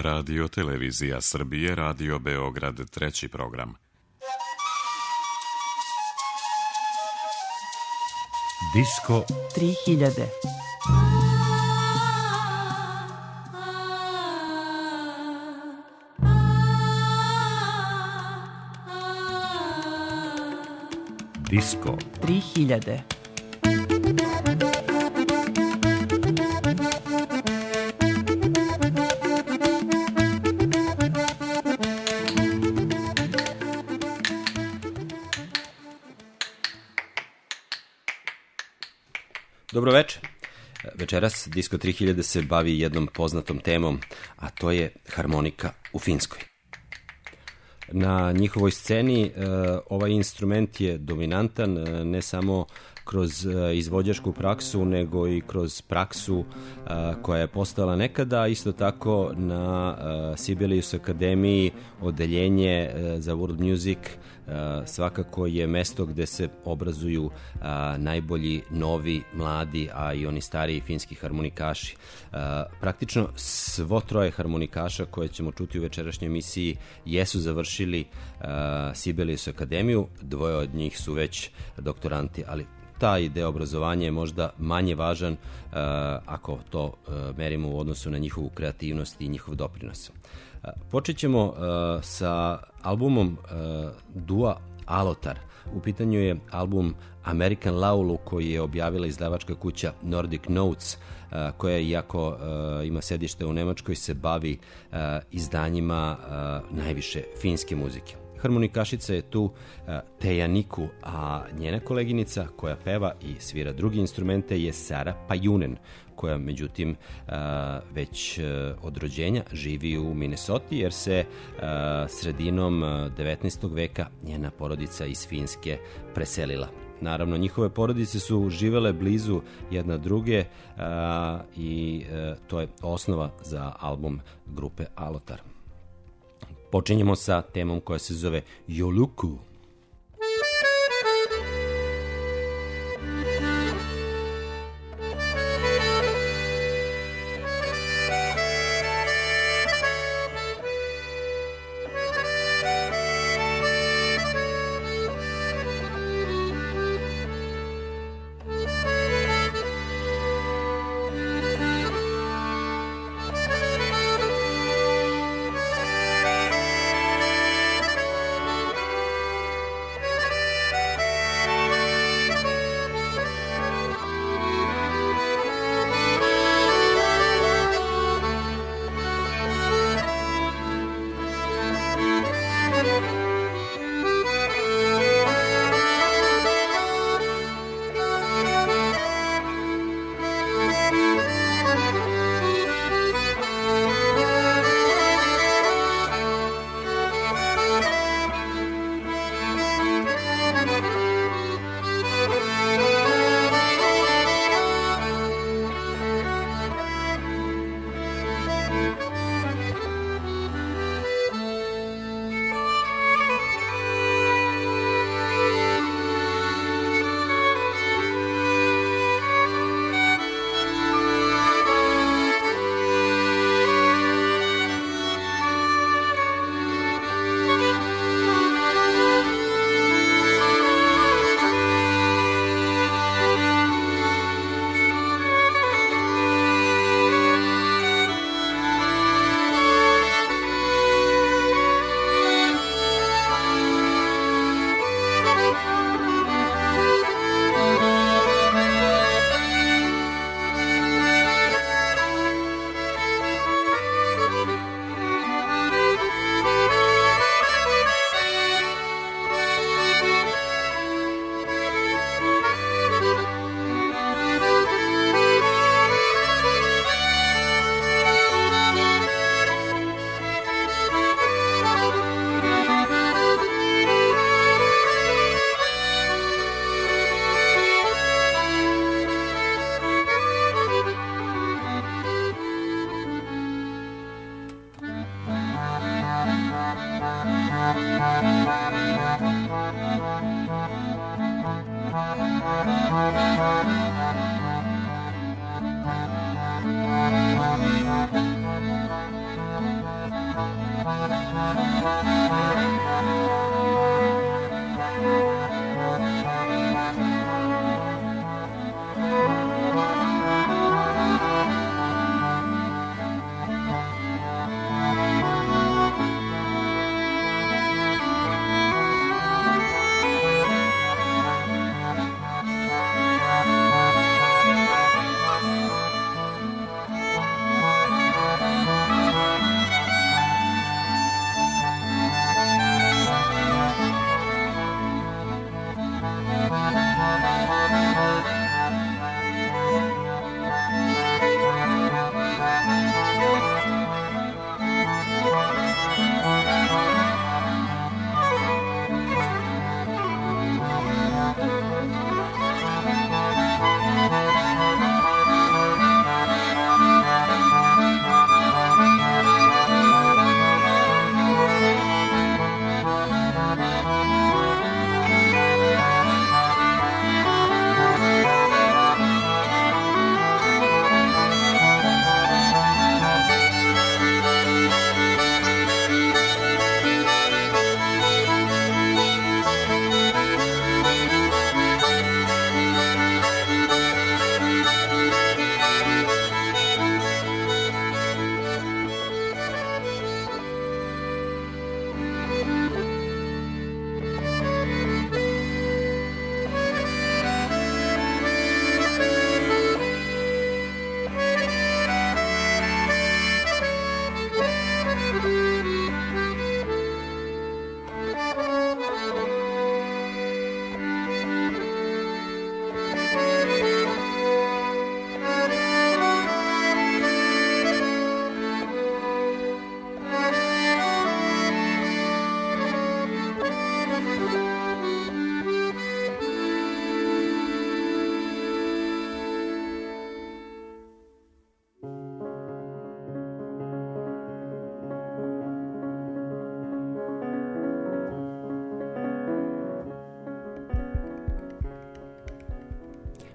Radio Televizija Srbije, Radio Beograd, treći program. Disko 3000. Disko 3000. Dobro večer. Večeras Disko 3000 se bavi jednom poznatom temom, a to je harmonika u Finskoj. Na njihovoj sceni ovaj instrument je dominantan ne samo kroz izvođačku praksu, nego i kroz praksu koja je postojala nekada. Isto tako na Sibelius Akademiji odeljenje za world music svakako je mesto gde se obrazuju najbolji, novi, mladi, a i oni stariji finski harmonikaši. Praktično svo troje harmonikaša koje ćemo čuti u večerašnjoj emisiji jesu završili Sibelius Akademiju, dvoje od njih su već doktoranti, ali taj deo obrazovanja je možda manje važan ako to merimo u odnosu na njihovu kreativnost i njihov doprinos. Počet ćemo sa albumom dua Alotar. U pitanju je album American Laulu koji je objavila izdavačka kuća Nordic Notes, koja iako ima sedište u Nemačkoj se bavi izdanjima najviše finske muzike. Harmonikašica je tu Teija Niku, a njena koleginica koja peva i svira drugi instrumente je Sara Pajunen, koja međutim već od rođenja živi u Minnesoti jer se sredinom 19. veka njena porodica iz Finske preselila. Naravno, njihove porodice su živele blizu jedna druge i to je osnova za album grupe Alotar. Počinjemo sa temom koja se zove Joluku.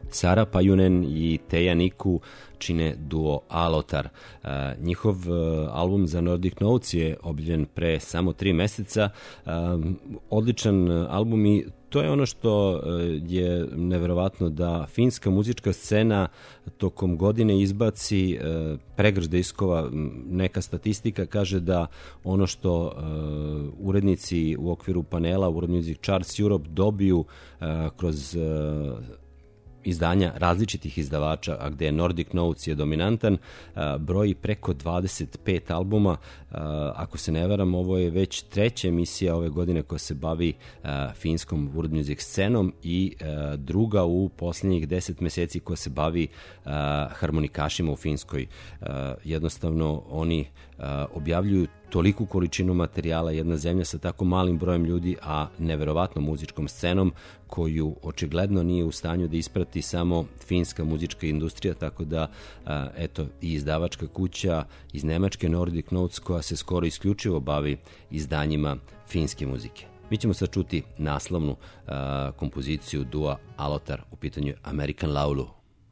Sara Pajunen i Teija Niku čine duo Alotar. Njihov album za Nordic Notes je objavljen pre samo 3 meseca. Odličan album i to je ono što je neverovatno, da finska muzička scena tokom godine izbaci pregršt diskova. Neka statistika kaže da ono što urednici u okviru panela World Music Charts Europe dobiju kroz izdanja različitih izdavača, a gde Nordic Notes je dominantan, broji preko 25 albuma. Ako se ne varam, ovo je već 3. emisija ove godine koja se bavi finskom world music scenom i druga u posljednjih 10 meseci koja se bavi harmonikašima u Finskoj. Jednostavno, oni objavljuju toliku količinu materijala, jedna zemlja sa tako malim brojem ljudi, a neverovatnom muzičkom scenom koju očigledno nije u stanju da isprati samo finska muzička industrija, tako da eto, i izdavačka kuća iz Nemačke Nordic Notes, koja se skoro isključivo bavi izdanjima finske muzike. Mi ćemo sad čuti naslovnu kompoziciju dua Alotar, u pitanju American Laulu.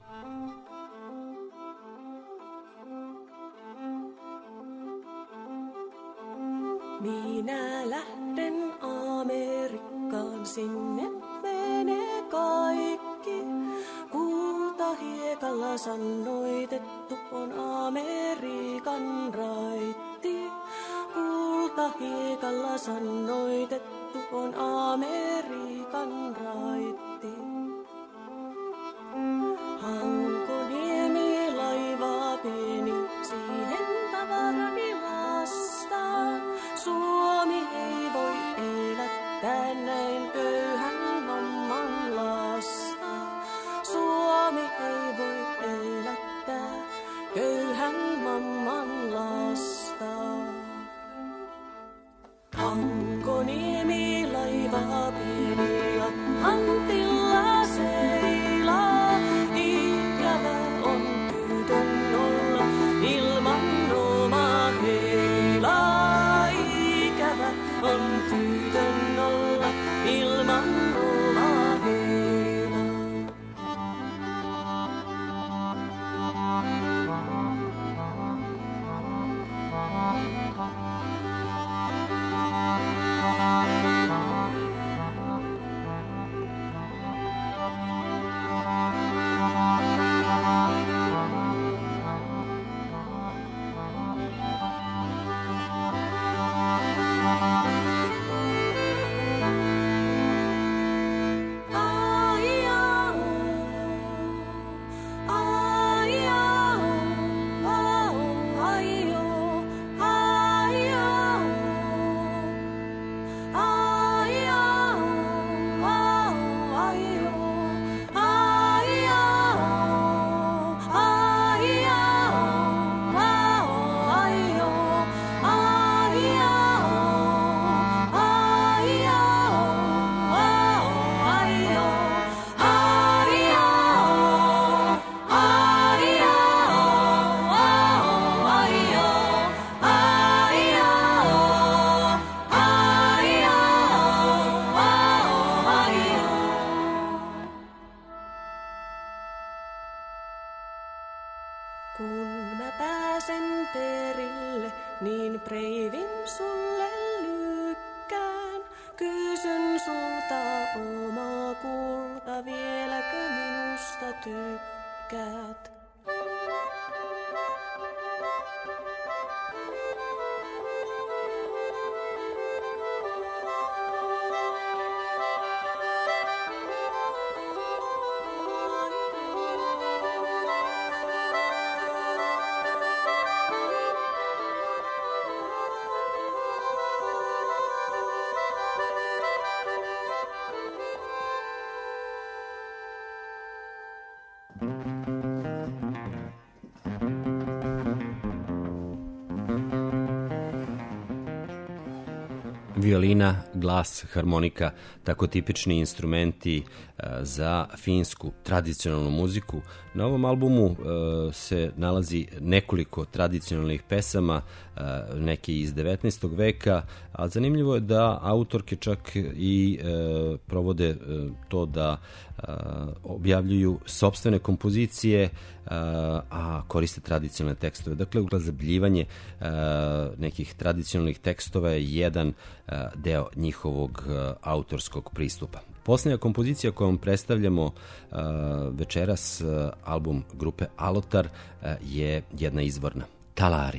Minä lähden Amerikkaan, sinne menee kaikki. Kultahiekalla sannoitettu on Amerikan raitti. Kultahiekalla sannoitettu on Amerikan raitti. Hankoniemi laivaa pieni, siihen tavarani lastaa. Suomi ei voi elättää näin köyhän mamman lasta. Suomi ei voi elättää köyhän mamman lasta. Hankoniemi laivaa pieni ja Antilla seilaa. Ikävä on tytön olla ilman omaa heilaa. Ikävä on tytön olla ilman omaa heilaa. Kun mä pääsen perille, niin preivin sulle lykkään. Kysyn sulta, oma kulta, vieläkö minusta tykkäät? violina, glas, harmonika, tako tipični instrumenti za finsku tradicionalnu muziku. Na ovom albumu se nalazi nekoliko tradicionalnih pesama, neke iz 19. veka, a zanimljivo je da autorke čak i provode to da objavljuju sopstvene kompozicije, a koriste tradicionalne tekstove. Dakle, uglazabljivanje nekih tradicionalnih tekstova je jedan deo njihovog autorskog pristupa. Posljednja kompozicija kojom predstavljamo večeras album grupe Alotar je jedna izvorna, Talari.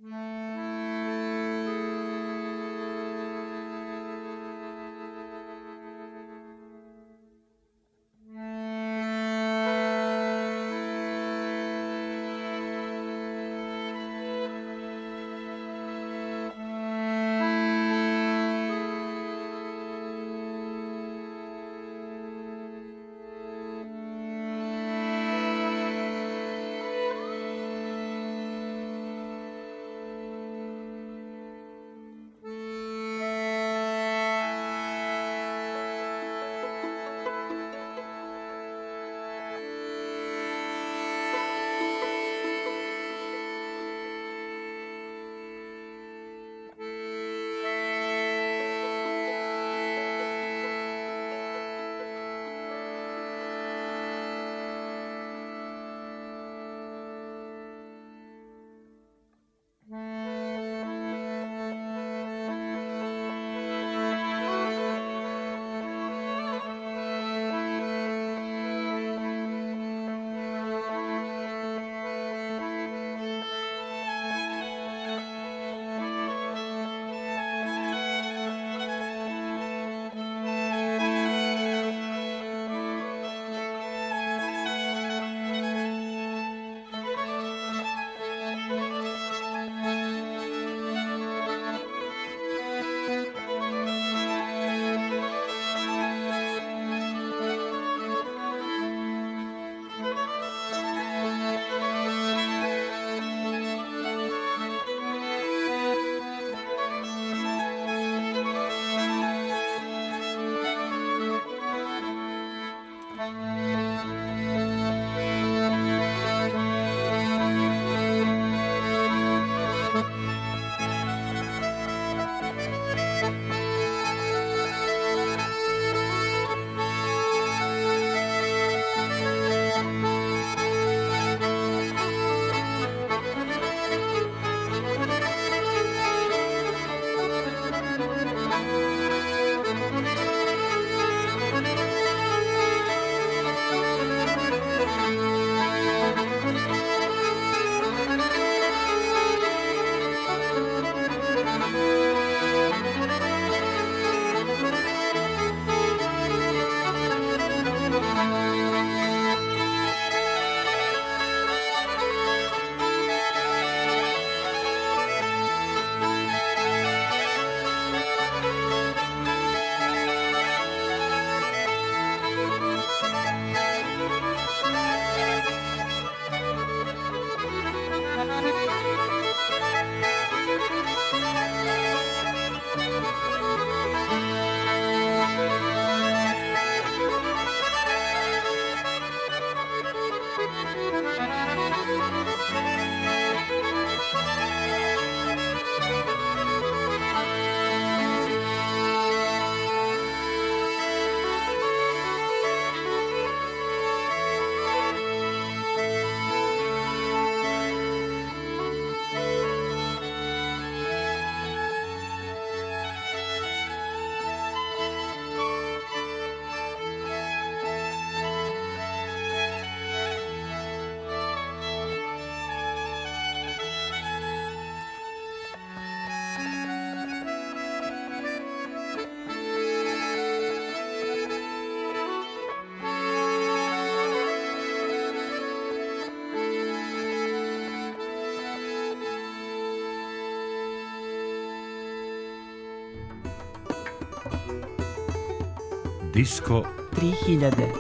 Disko 3000.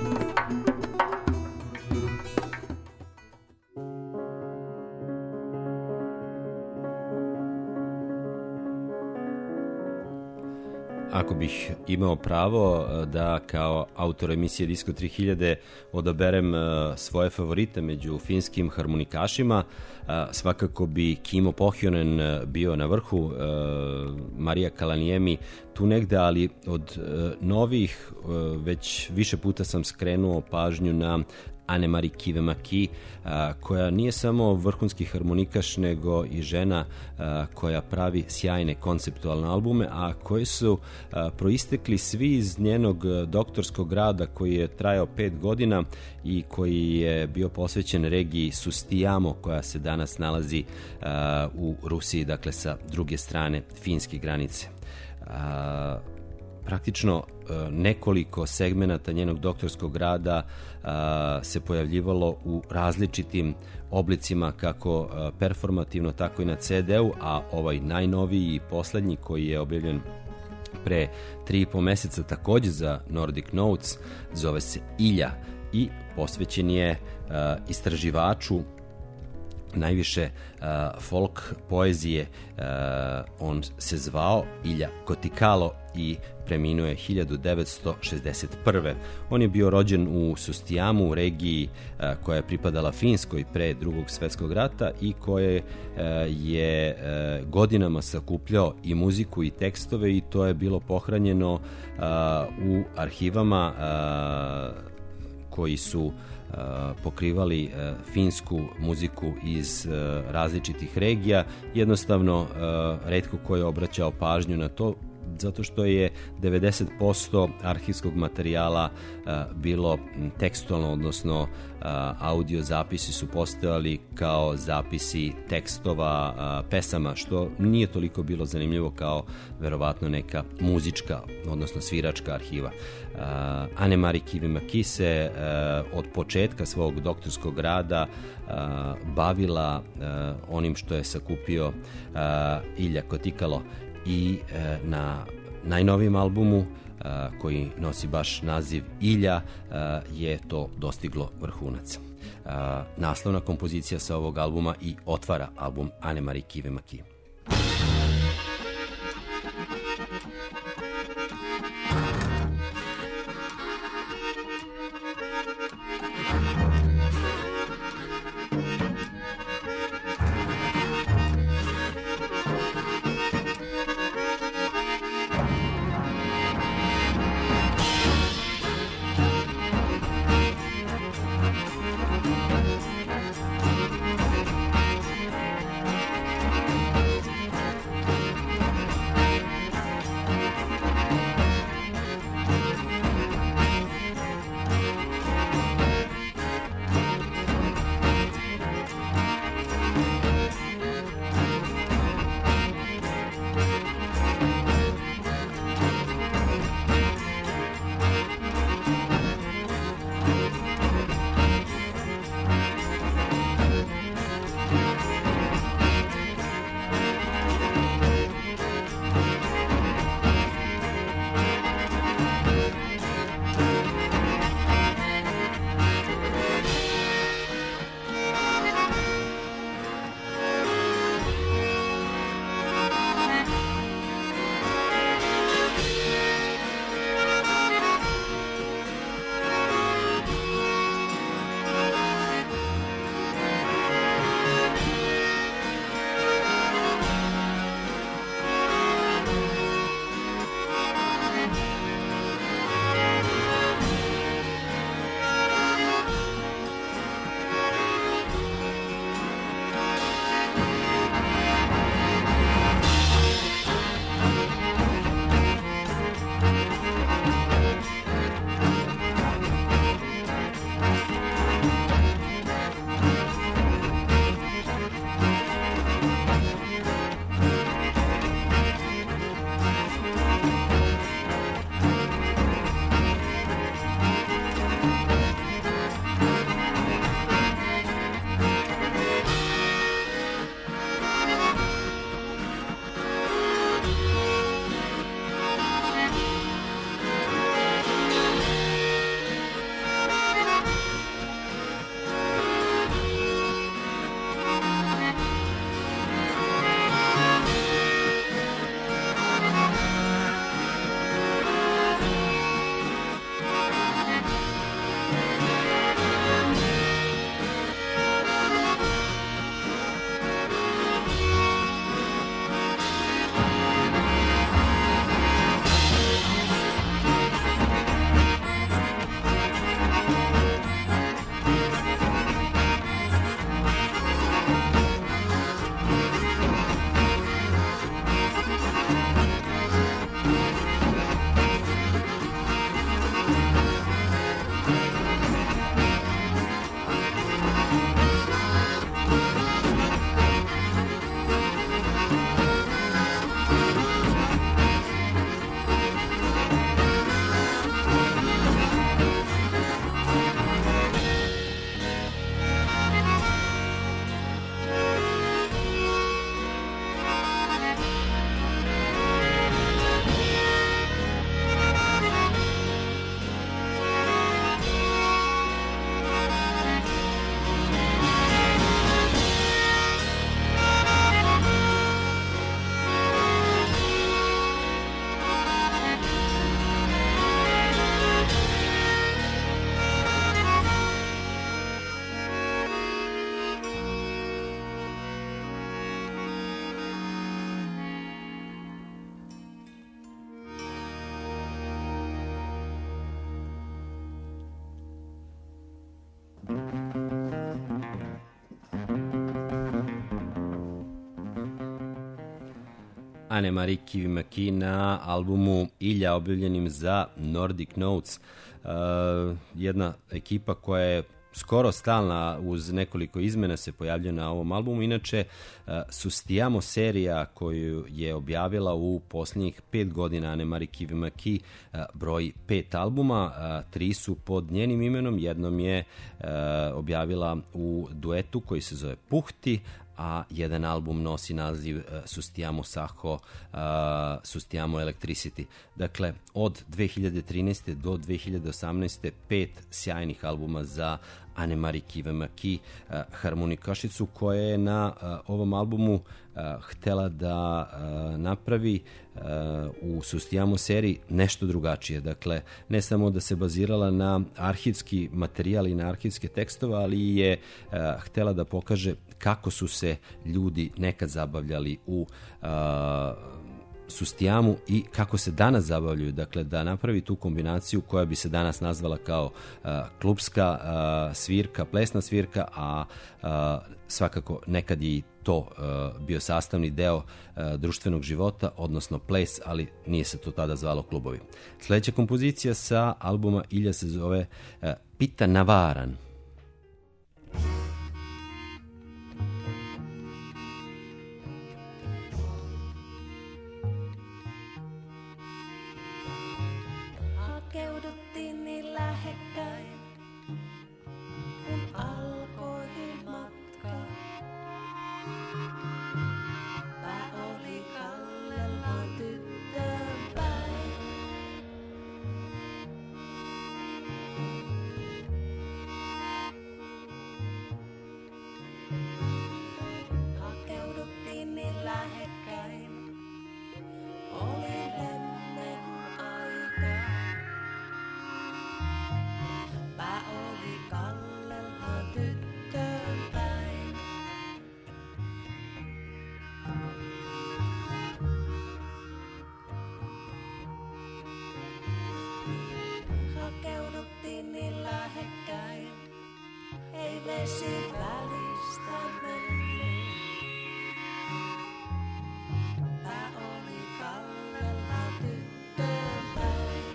ako bih imao pravo da kao autor emisije Disko 3000 odaberem svoje favorite među finskim harmonikašima, svakako bi Kimmo Pohjonen bio na vrhu, Marija Kalanijemi tu negde, ali od novih već više puta sam skrenuo pažnju na Anne-Marie Kivimaki, koja nije samo vrhunski harmonikaš, nego i žena koja pravi sjajne konceptualne albume, a koji su proistekli svi iz njenog doktorskog rada koji je trajao 5 godina i koji je bio posvećen regiji Sustijamo, koja se danas nalazi u Rusiji, dakle sa druge strane finske granice. Praktično nekoliko segmenata njenog doktorskog rada se pojavljivalo u različitim oblicima, kako performativno, tako i na CD-u, a ovaj najnoviji i poslednji koji je objavljen pre 3,5 meseca takođe za Nordic Notes zove se Ilja i posvećen je istraživaču najviše folk poezije. On se zvao Ilja Kotikalo i preminuo je 1961. On je bio rođen u Sustijamu, u regiji koja je pripadala Finskoj pre Drugog svetskog rata i koje je godinama sakupljao i muziku i tekstove, i to je bilo pohranjeno u arhivama koji su pokrivali finsku muziku iz različitih regija. Jednostavno, retko ko je obraćao pažnju na to, zato što je 90% arhivskog materijala bilo tekstualno, odnosno audio zapisi su postojali kao zapisi tekstova pesama, što nije toliko bilo zanimljivo kao verovatno neka muzička, odnosno sviračka arhiva. Anne-Marie Kivimaki se od početka svog doktorskog rada bavila onim što je sakupio Ilja Kotikalo, i na najnovijem albumu koji nosi baš naziv Ilja je to dostiglo vrhunac. Naslovna kompozicija sa ovog albuma i otvara album Anne-Marie Kivimaki. Anne-Marie Kivimaki na albumu Ilja objavljenim za Nordic Notes. Jedna ekipa koja je skoro stalna, uz nekoliko izmena se pojavljuje na ovom albumu. Inače, Sustiamo serija koju je objavila u posljednjih 5 godina Anne-Marie Kivimaki broji 5 albuma, 3 su pod njenim imenom, jednom je objavila u duetu koji se zove Puhti, a jedan album nosi naziv Sustiamo Saho, Sustiamo Electricity. Dakle, od 2013. do 2018. 5 sjajnih albuma za Anne-Marie Kivimaki, harmonikašicu koja je na ovom albumu htela da napravi u Sustiamo seriji nešto drugačije. Dakle, ne samo da se bazirala na arhivski materijal i na arhivske tekstove, ali je htela da pokaže kako su se ljudi nekad zabavljali u Sustiamu i kako se danas zabavljaju. Dakle, da napravi tu kombinaciju koja bi se danas nazvala kao klubska svirka, plesna svirka, a svakako nekad je i to bio sastavni deo društvenog života, odnosno ples, ali nije se to tada zvalo klubovi. Sljedeća kompozicija sa albuma Ilja se zove Pita Navaran. Hakeuduttiin niin lähekkäin, kun alkoi matka. Pää oli kallellaan tyttöön päin. Hakeuduttiin niin lähekkäin, oli lennen aika. Pää oli kallellaan tyttöön päin. Hakeuduttiin niin lähekkäin, ei vesi välistä mennyt. Pää oli kallellaan tyttöön päin.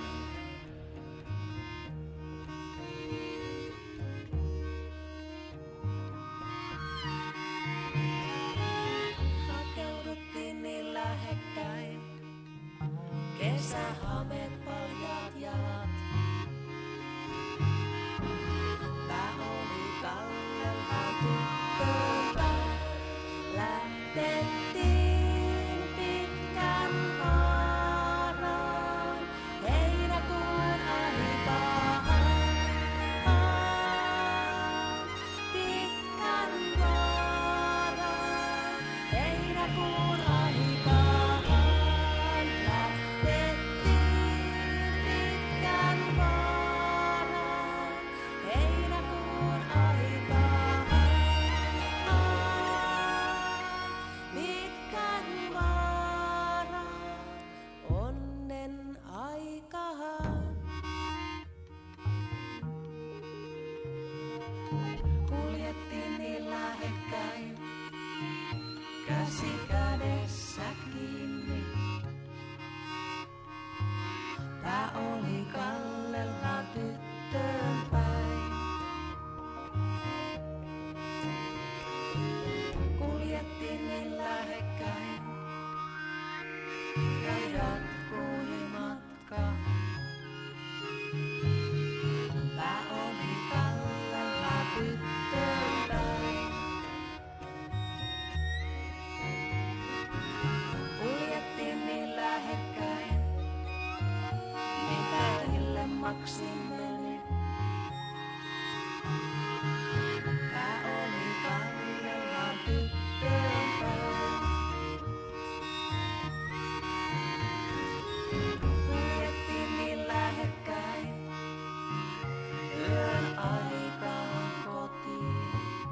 Hakeuduttiin niin lähekkäin, kesähameet paljat jalat. Pää oli kallellaan tyttöön päin. Lähdettiin pitkän haaraan, heinäkuun aikaan. Pitkän haaraan, heinäkuun aikaan. Lähdettiin pitkän haaraan, heinäkuun aikaan. Pitkän haaraan, onnen aikaan. Kuljettiin niin lähekkäin, käsi kädessä kiinni. Pää oli kallellaan tyttöön päin. Kuljettiin niin lähekkäin, ja jatkui matka. Pää oli kallellaan tyttöön päin. Kuljettiin niin lähekkäin, mitä illemmaksi meni. Pää oli kallellaan tyttöön päin. Kuljettiin niin lähekkäin, yön aikaan kotiin.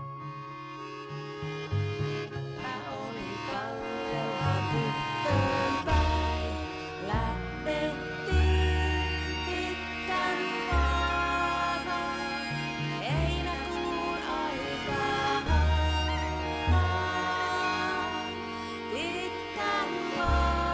Pää oli kallellaan tyttöön päin. Lähdettiin pitkän haaraan, heinäkuun aikaan. Pitkän haaraan.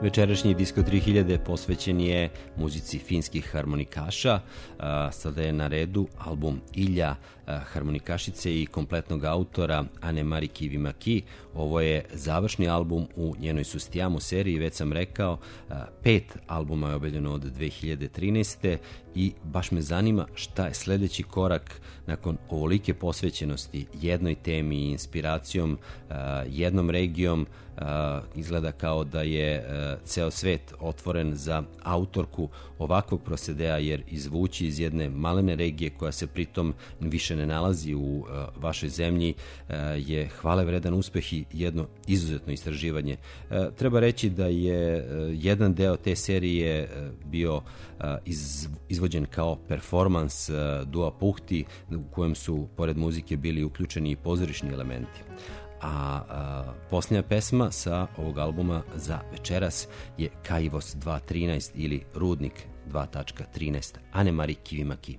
Večerašnji Disko 3000 posvećen je muzici finskih harmonikaša. Sada je na redu album Ilja, harmonikašice i kompletnog autora Anne-Marie Kivimaki. Ovo je završni album u njenoj Sustiamo seriji, već sam rekao, 5 albuma je objavljeno od 2013. i baš me zanima šta je sledeći korak nakon ovolike posvećenosti jednoj temi i inspiracijom, jednom regijom. Izgleda kao da je ceo svet otvoren za autorku ovakvog prosedea, jer izvući iz jedne malene regije koja se pritom više ne nalazi u vašoj zemlji je hvale vredan uspeh i jedno izuzetno istraživanje. Treba reći da je jedan deo te serije bio izvođen kao performans Dua Puhti, u kojem su pored muzike bili uključeni i pozorišni elementi. A posljednja pesma sa ovog albuma za večeras je Kaivos 2.13 ili Rudnik 2.13 Anne-Marie Kivimaki.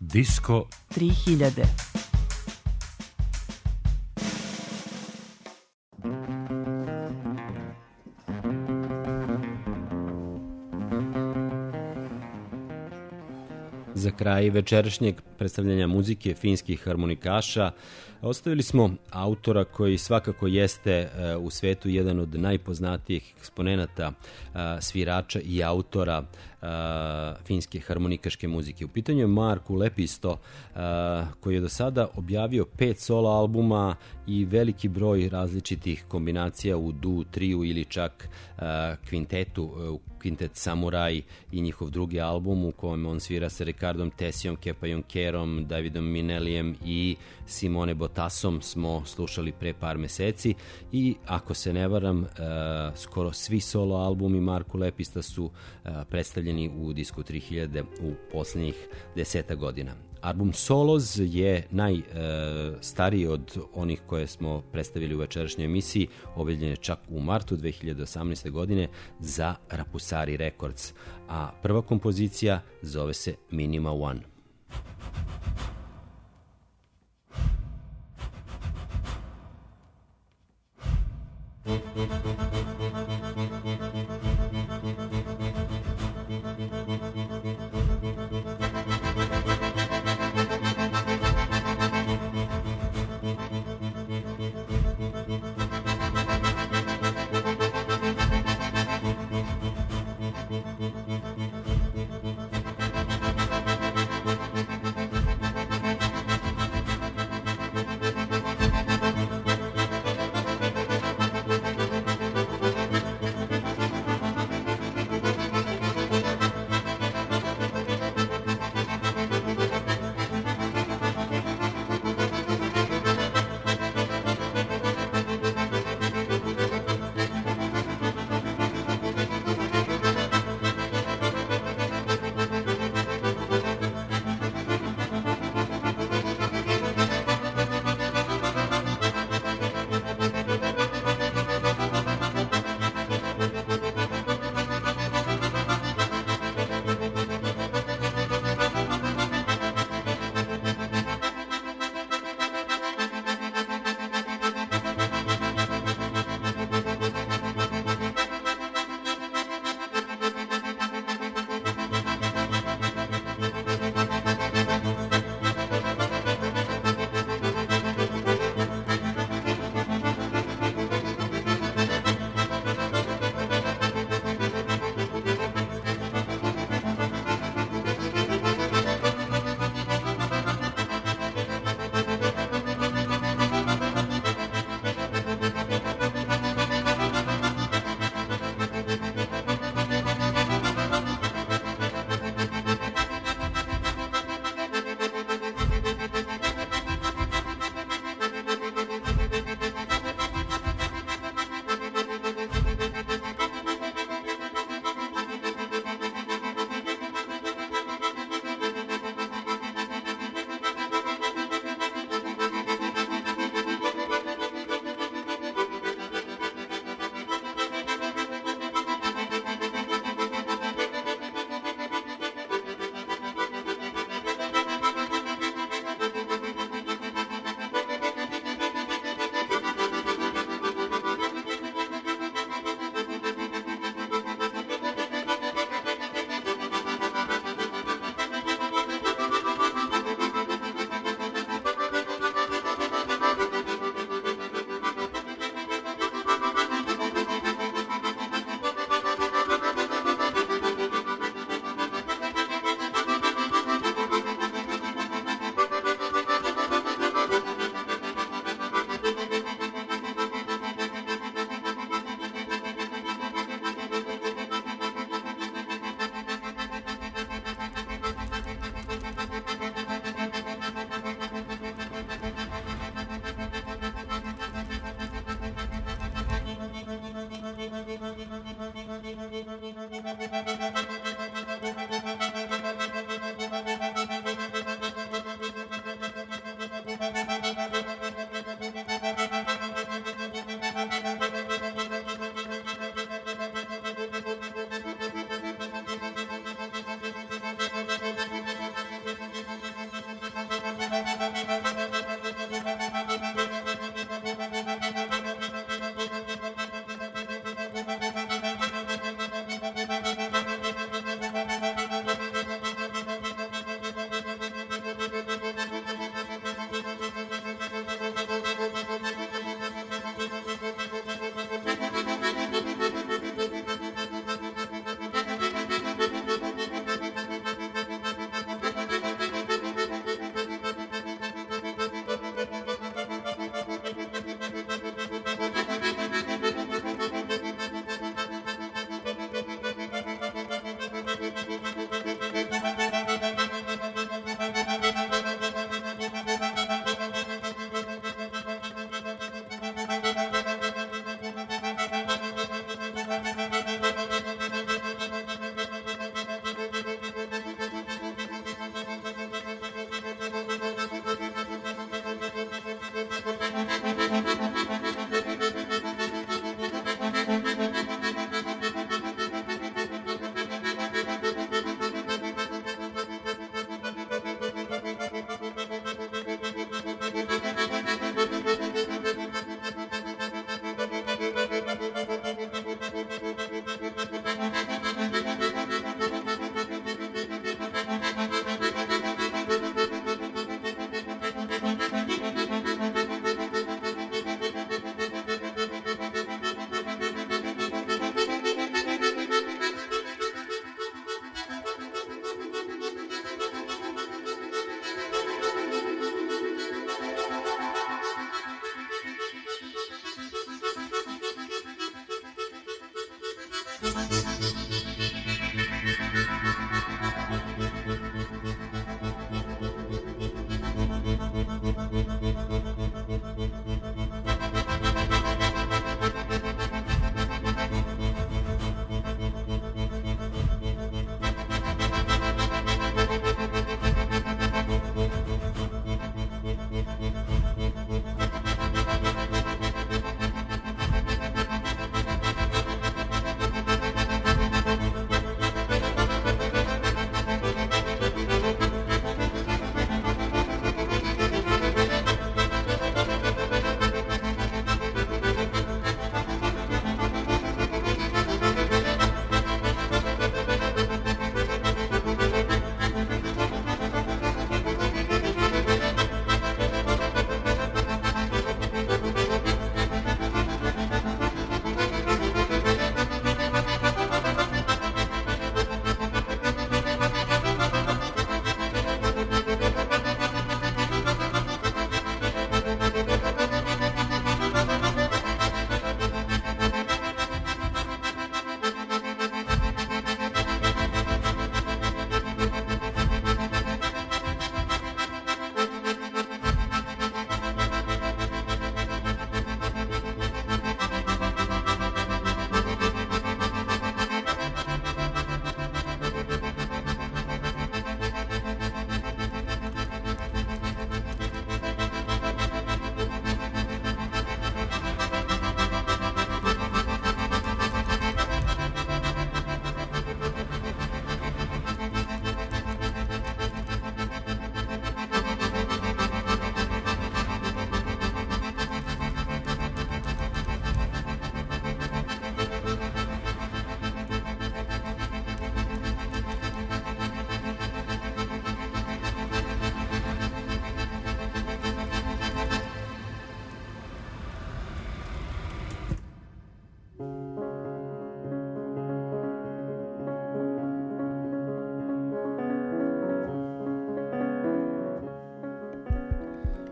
Disko 3000. Za kraj večerašnjeg predstavljanja muzike finskih harmonikaša ostavili smo autora koji svakako jeste u svetu jedan od najpoznatijih eksponenata svirača i autora finske harmonikaške muzike. U pitanju je Markku Lepisto, koji je do sada objavio 5 solo albuma i veliki broj različitih kombinacija u duo, triju ili čak kvintetu, Kvintet Samuraj i njihov drugi album u kojem on svira sa Ricardom Tessijom, Kepa Jonkerom, Davidom Minelijem i Simone Botasom smo slušali pre par meseci i ako se ne varam, skoro svi solo albumi Markku Lepista su predstavljeni u Disku 3000 u posljednjih 10 godina. Album Solos je najstariji od onih koje smo predstavili u večerašnjoj emisiji, objavljen je čak u martu 2018. godine za Rapusari Records, a prva kompozicija zove se Minima One.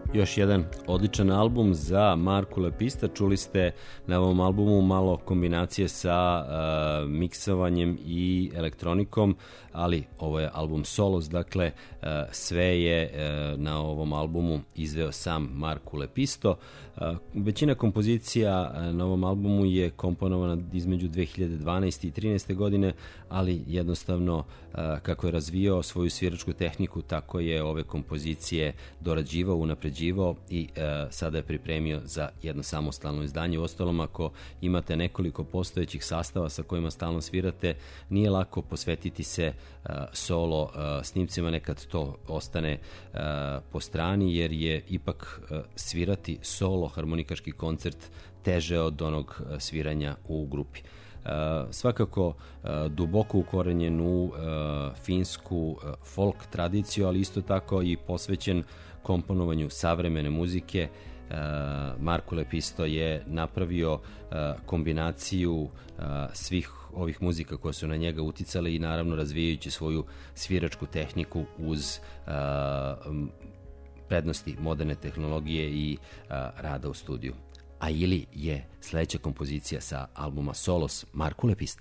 Još jedan odličan album za Marku Lepista. Čuli ste na ovom albumu malo kombinacije sa miksovanjem i elektronikom, ali ovo je album Solos, dakle sve je na ovom albumu izveo sam Marku Lepisto. Većina kompozicija na ovom albumu je komponovana između 2012. i 2013. godine, ali jednostavno kako je razvijao svoju sviračku tehniku, tako je ove kompozicije dorađivao, unapređivao i sada je pripremio za jedno samostalno izdanje. Uostalom, ako imate nekoliko postojećih sastava sa kojima stalno svirate, nije lako posvetiti se solo snimcima, nekad to ostane po strani, jer je ipak svirati solo harmonikaški koncert teže od onog sviranja u grupi. Svakako duboko ukorenjen u finsku folk tradiciju, ali isto tako i posvećen komponovanju savremene muzike. Marko Lepisto je napravio kombinaciju svih ovih muzika koje su na njega uticale i naravno razvijajući svoju sviračku tehniku uz prednosti moderne tehnologije i rada u studiju. A ili je sledeća kompozicija sa albuma Solos Marku Lepista.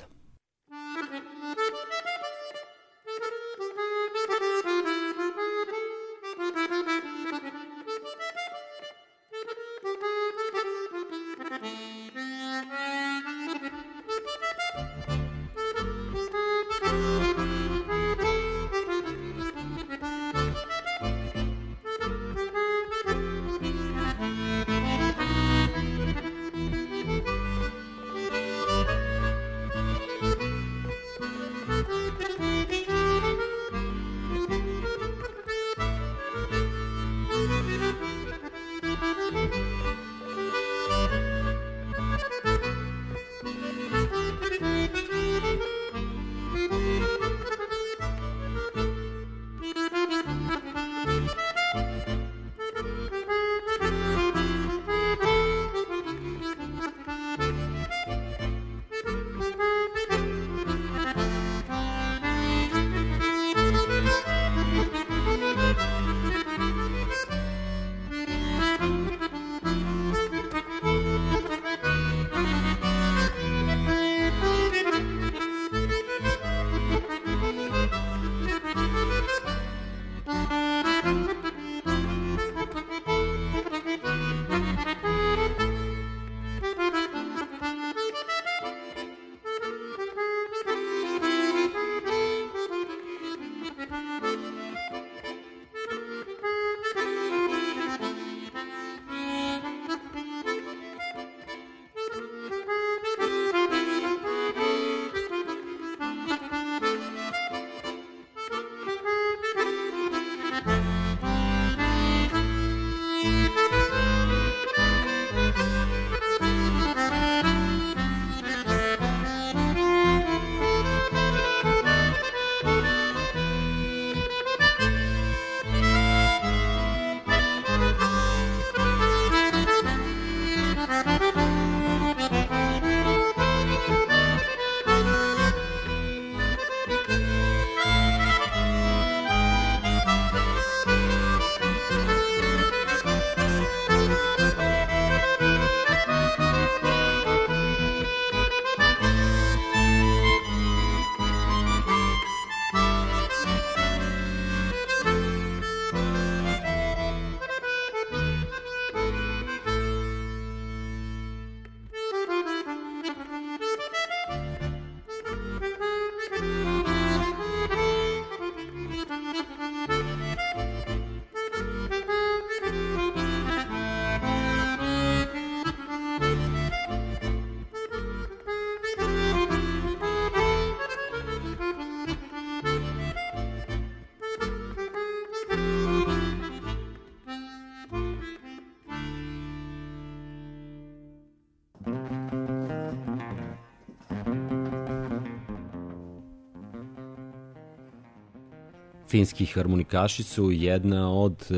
Finski harmonikaši su jedna od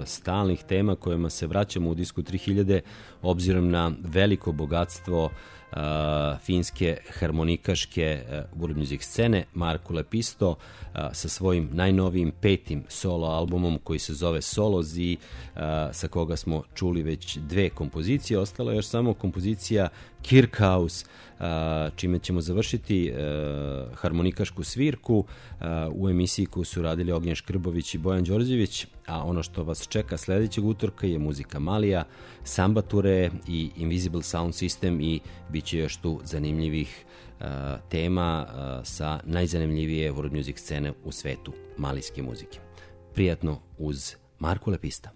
stalnih tema kojima se vraćamo u Disku 3000, obzirom na veliko bogatstvo finske harmonikaške world music scene, Marko Lepisto, sa svojim najnovijim 5. solo albumom koji se zove Solos i sa koga smo čuli već 2 kompozicije. Ostala je još samo kompozicija Kirkhaus, čime ćemo završiti harmonikašku svirku u emisiji koju su radili Ognjen Škrbović i Bojan Đorđević, a ono što vas čeka sledećeg utorka je muzika Malija, Samba Ture i Invisible Sound System i bit će još tu zanimljivih tema sa najzanimljivije world music scene u svetu malijske muzike. Prijatno uz Marko Lepista.